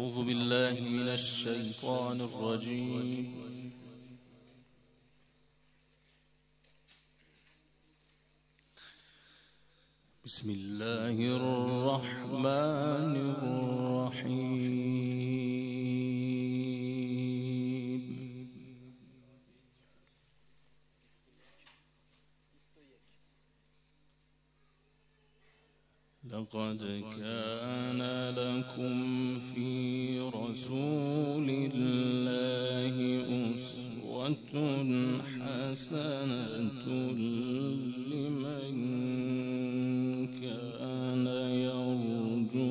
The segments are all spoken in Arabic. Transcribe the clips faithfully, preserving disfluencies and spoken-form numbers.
أعوذ بالله من الشيطان الرجيم. بسم الله الرحمن الرحيم. لقد كان لكم في رسول الله أسوة حسنة لمن كان يرجو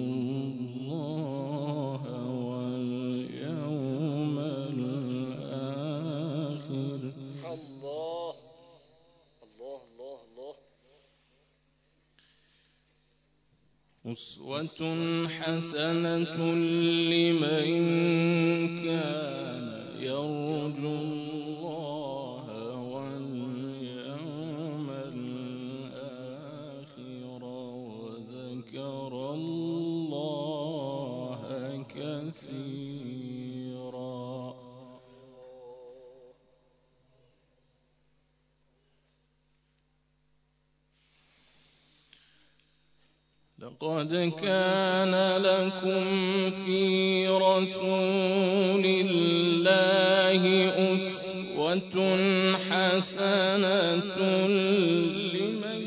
الله واليوم الآخر. الله الله الله الله. أسوة حسنة لمن كان يرجو الله واليوم الآخر وذكر الله كثيرا. لقد كان لكم في رسول الله أسوة حسنة لمن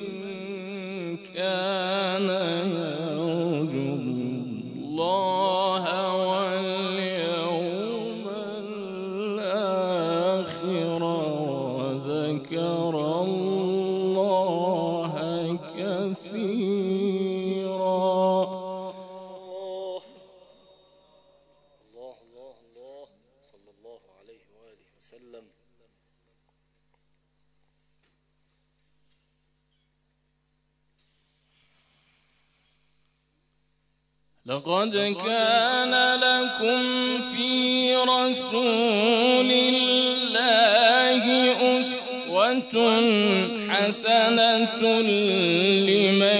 كان يرجو الله واليوم الآخر وذكر الله كثيرا. لقد كان لكم في رسول الله أسوة حسنة لمن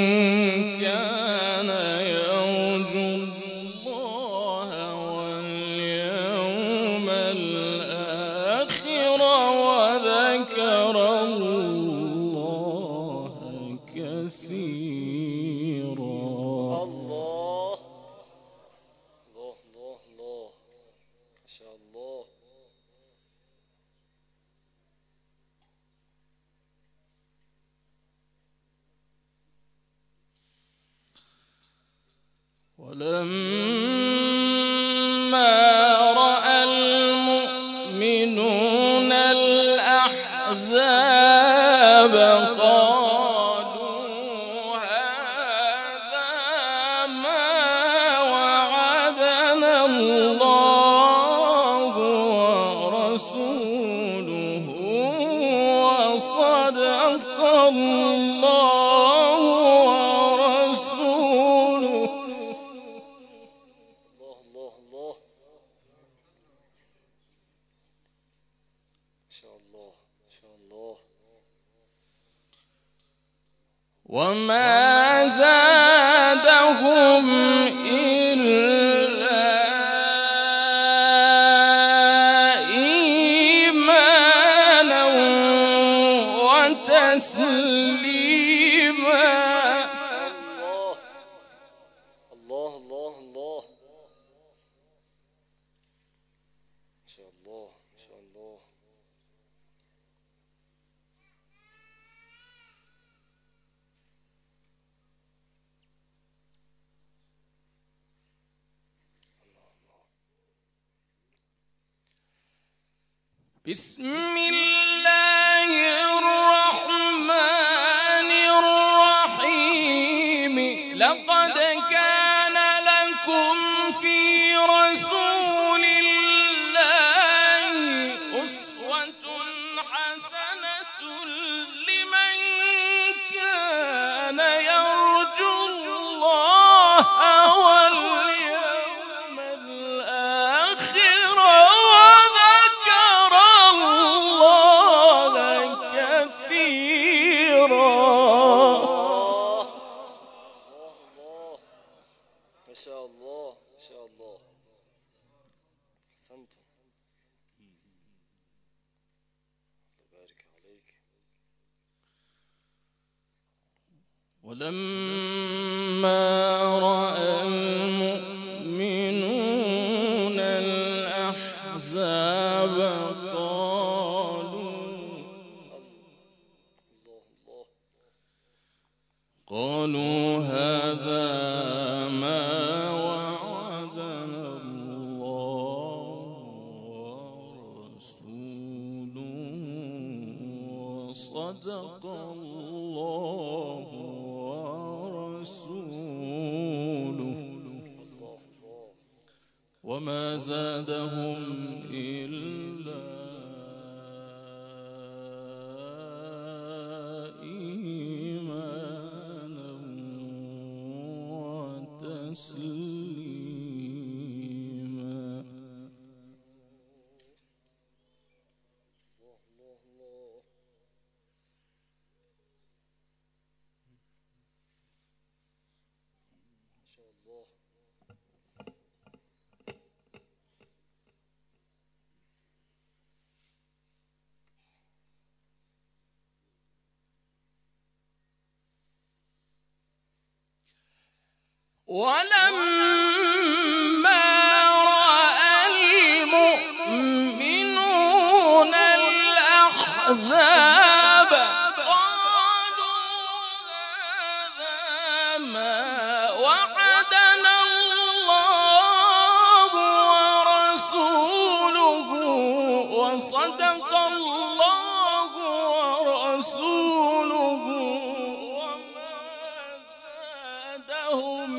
كان يرجو الله واليوم الآخر وذكر الله كثيرا. ولما رأى المؤمنون الأحزاب قالوا هذا ما وعدنا الله ورسوله وصدق الله ورسوله. وما زادهم إلا إيمانا وتسليما. الله الله الله. ما شاء الله ما شاء الله. بسم الله الرحمن الرحيم. لقد كان لكم في رسول الله أسوة حسنة لمن كان يرجو الله واليوم الآخر وذكر الله كثيرا. ما شاء الله ما شاء الله. أحسنتم. الله يبارك عليك. ولما رأى المؤمنون الأحزاب قالوا قالوا هذا ما وعدنا الله ورسوله وصدق الله ورسوله وما زادهم إلا إيمانا وتسليما. ولما رأى المؤمنون الأحزاب قالوا هذا ما وعدنا الله ورسوله وصدق الله ورسوله وما زادهم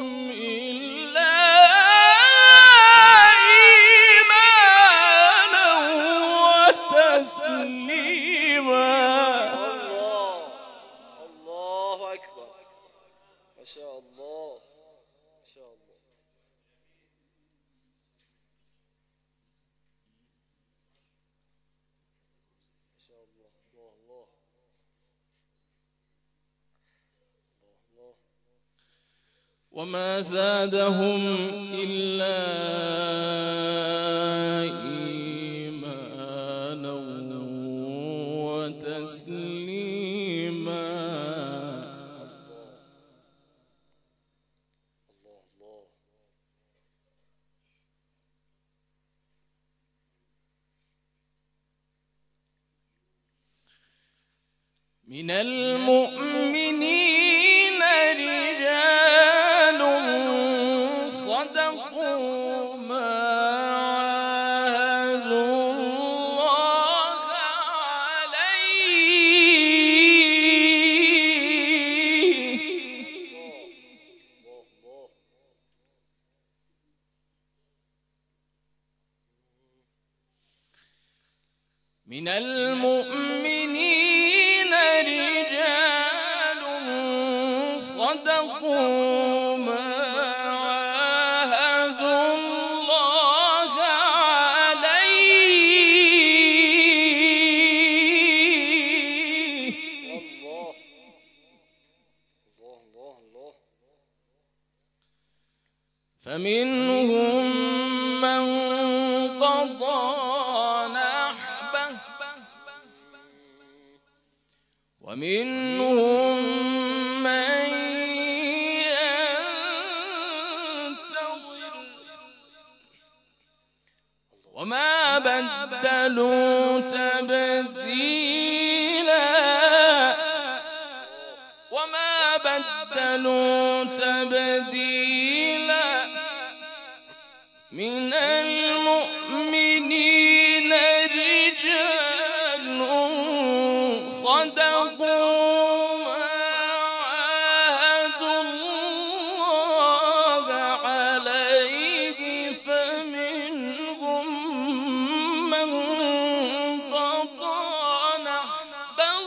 ما شاء الله ما شاء الله. ما شاء الله. الله الله الله. وما زادهم إلا إيمانا وتسليما. من المؤمنين رجال صدقوا ما عاهدوا الله عليه من المؤمنين رجال صدقوا ما عاهدوا الله عليه. الله الله الله الله. فمنهم من قضى نحبه ومنهم من ينتظر وما بدلوا تبديلا وما بدلوا تبديلا. من المؤمنين رجال صدقوا ما عاهدوا الله عليه فمنهم من قضى نحبه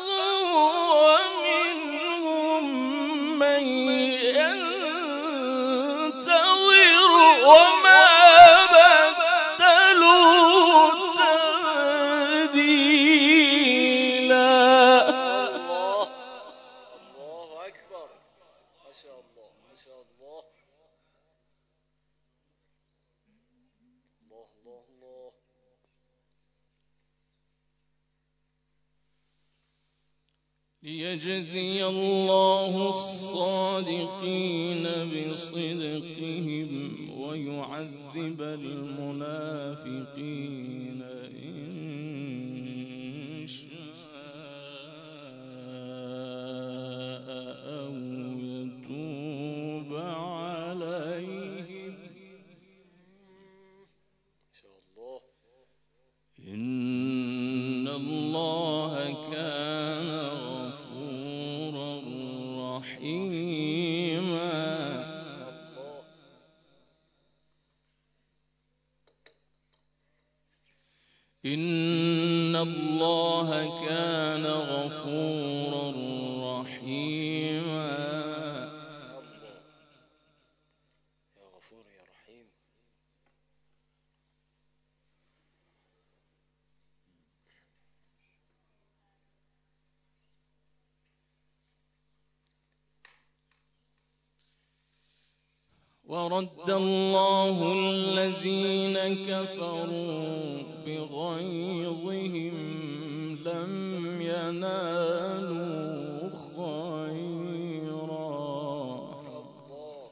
ومنهم من ينتظر وما الله الله الله. ليجزي الله الصادقين بصدقهم ويعذب المنافقين إن شاء أو يتوب عليهم إن شاء الله. إن الله كان غفورا رحيما. الله. إن الله كان غفورا رحيما. الله. يا غفور يا رحيم. ورد الله الذين كفروا بغيظهم لم ينالوا خيرا الله.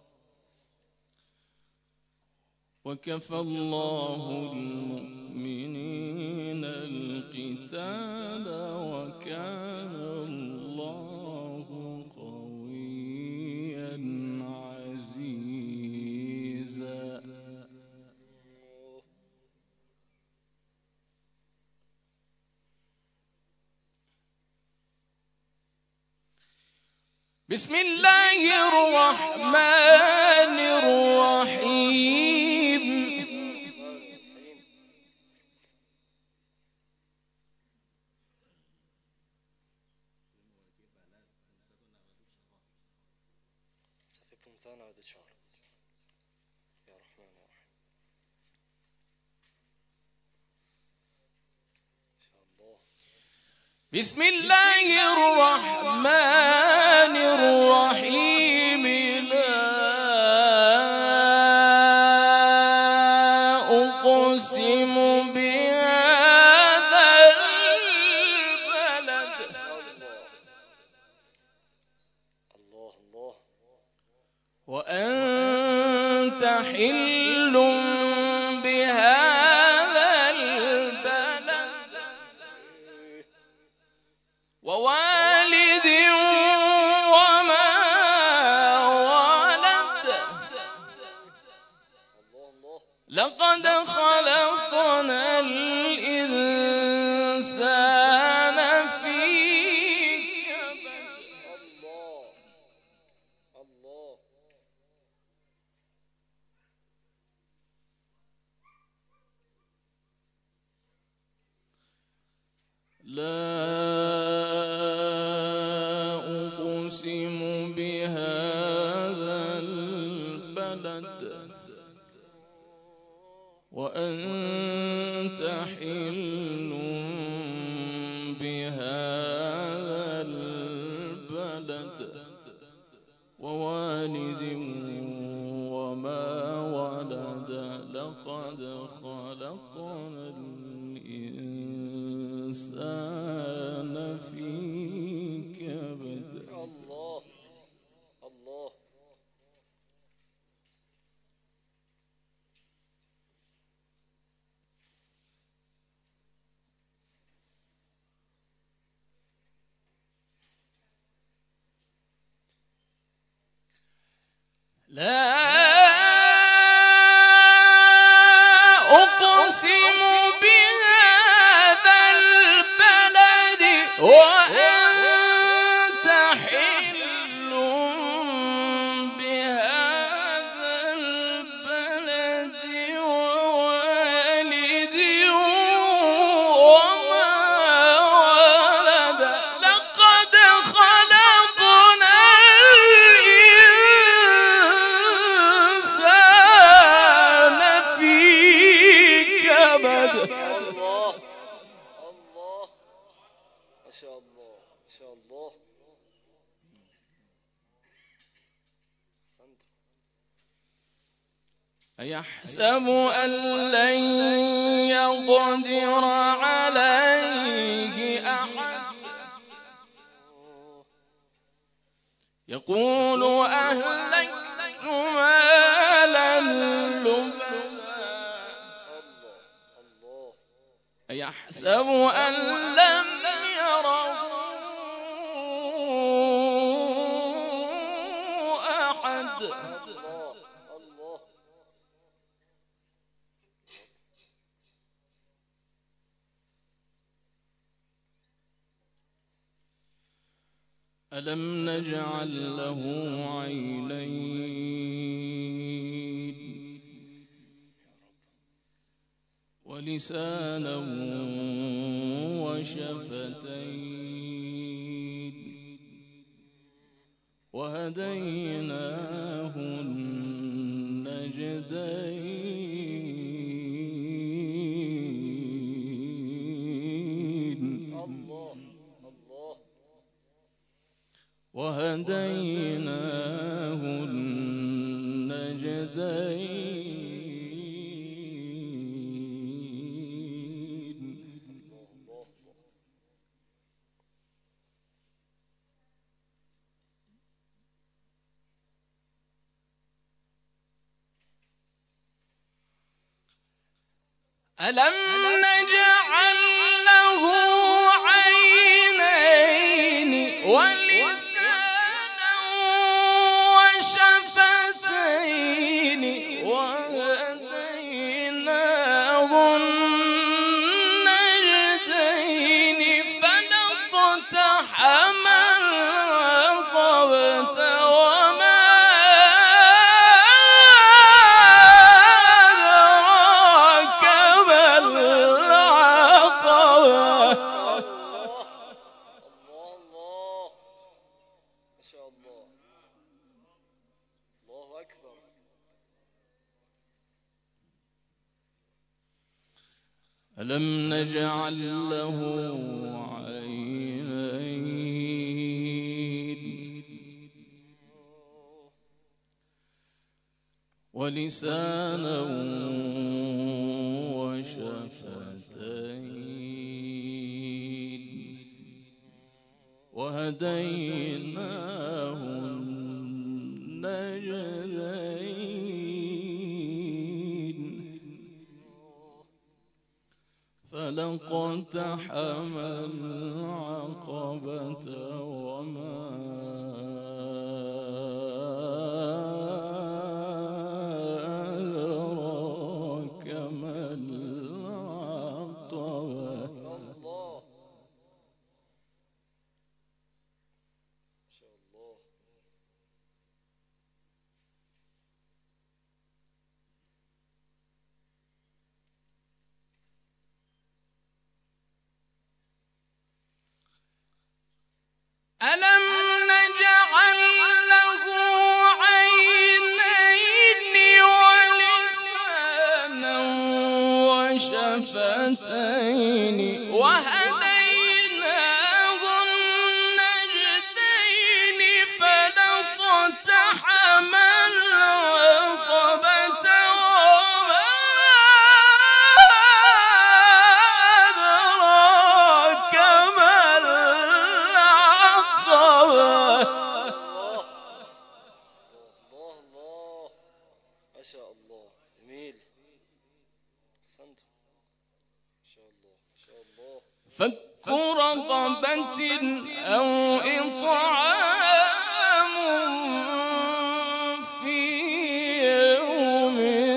وكفى الله المؤمنين القتال وكان الله قويا عزيزا. بسم الله الرحمن الرحيم. سافكم سنة وتشهر يا رحمن يا رحيم. إن شاء الله. بسم الله الرحمن الرحيم. لا أقسم بهذا البلد الله الله. وأنت حل بهذا البلد ووالد وما ولد. الله الله. لقد خلقنا الإنسان في كبد. الله الله. لا أقسم بهذا البلد وأنت حل بهذا البلد ووالد وما ولد. لقد خلقنا الإنسان في كبد. الله الله. لا أقسم بهذا البلد وأنت حل بهذا البلد ووالد وما ولد. لقد خلقنا الإنسان في كبد. الله الله. ما شاء الله ما شاء الله. أحسنت. أيحسب أن لن يقدر عليه أحد يقول أهلكت مالا لبدا يحسب أن لم يره أحد ألم نجعل له عينين ولسانا وشفتين وهديناه النجدين وهديناه النجدين ألم نجعل له عينين ولسانا وشفتين وهديناه النجدين فلاقتحم العقبة وما أدراك ما العقبة ما شاء الله. الله أكبر. ألم نجعل له عينين ولسانا وشفتين وهديناه النجدين فلاقتحم العقبة وما أدراك ما العقبة الله. ما شاء الله. ألم نجعل له عينين ولسانا وشفتين وهديناه النجدين فلاقتحم العقبة وما أدراك ما العقبة الله الله الله. ما شاء الله. جميل. أحسنت. ما شاء الله. ما شاء الله. فك رقبة أو إطعام في يوم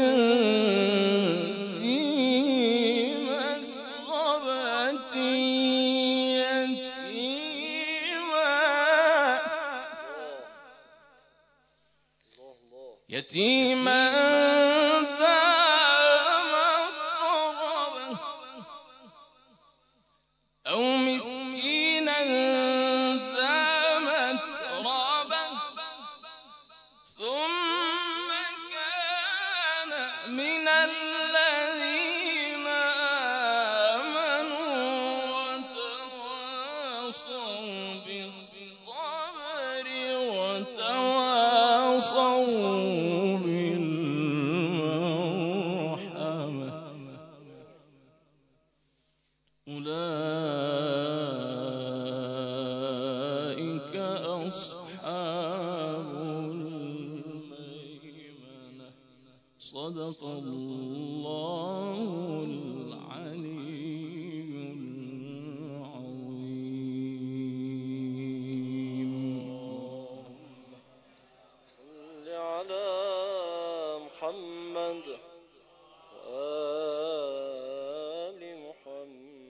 ذي مسغبة يتيما الله الله. يتيما ذا مقربة أو مسكينا ذا متربة ثم كان من الذين آمنوا وتواصوا بالصبر وتواصوا بالمرحمة أولئك أصحاب صدق الله العلي العظيم. صل على محمد